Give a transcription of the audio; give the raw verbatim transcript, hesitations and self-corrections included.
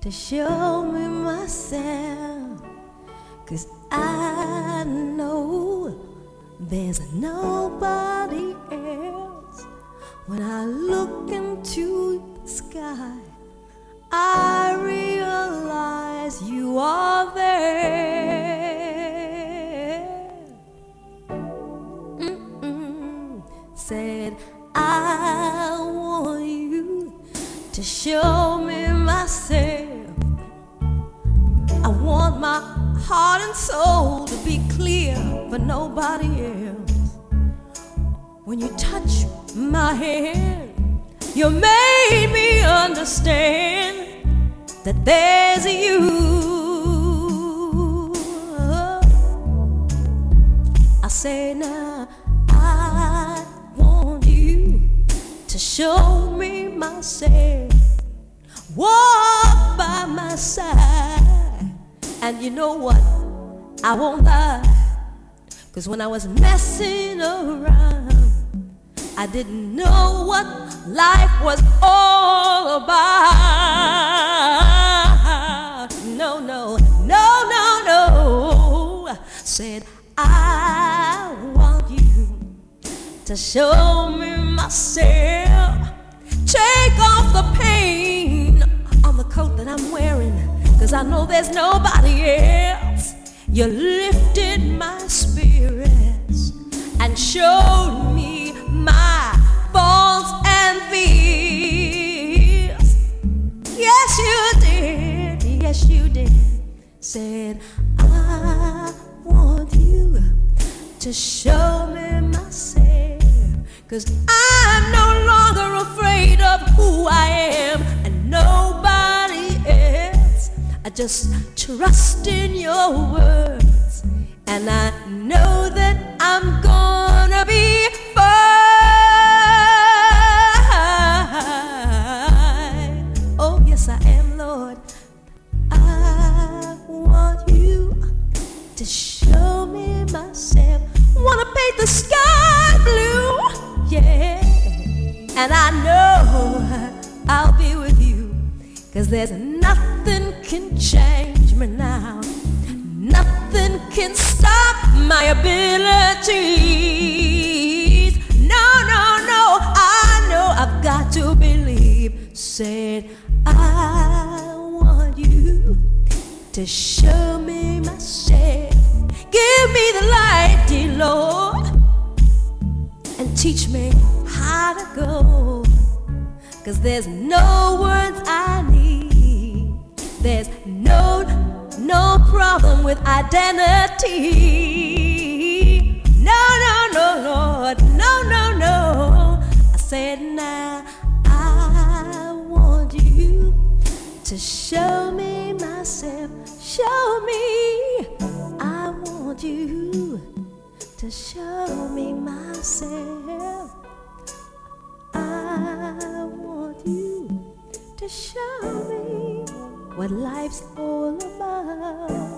to show me myself, 'cause I know there's nobody else. When I look into the sky, I realize you are there. Mm-mm. Said I want you to show me myself. I want my heart and soul to be clear for nobody else. When you touch my hand, you made me understand that there's you. I say now, I want you to show me myself. Walk by my side, and you know what? I won't lie, 'cause when I was messing around, I didn't know what life was all about. No, no, no, no, no. Said I want you to show me myself. Take off the pain on the coat that I'm wearing, 'cause I know there's nobody else. You lifted my spirits and showed me my faults and fears. Yes, you did. Yes, you did. Said I want you to show me myself, 'cause I'm no longer afraid of who I am and nobody else. I just trust in your words, and I know that I'm gonna be fine. Oh yes, I am, Lord. I want you to show me myself. Wanna paint the sky blue, yeah. And I know I'll be with you, 'cause there's nothing can change me now. Nothing can stop my abilities. No, no, no, I know I've got to believe. Said I want you to show me myself. Give me the light, dear Lord, and teach me how to go, 'cause there's no words I need. There's no, no problem with identity. No, no, no, Lord, no, no, no. I said now I want you to show me myself. Show me. I want you to show me myself. I want you to show me what life's all about.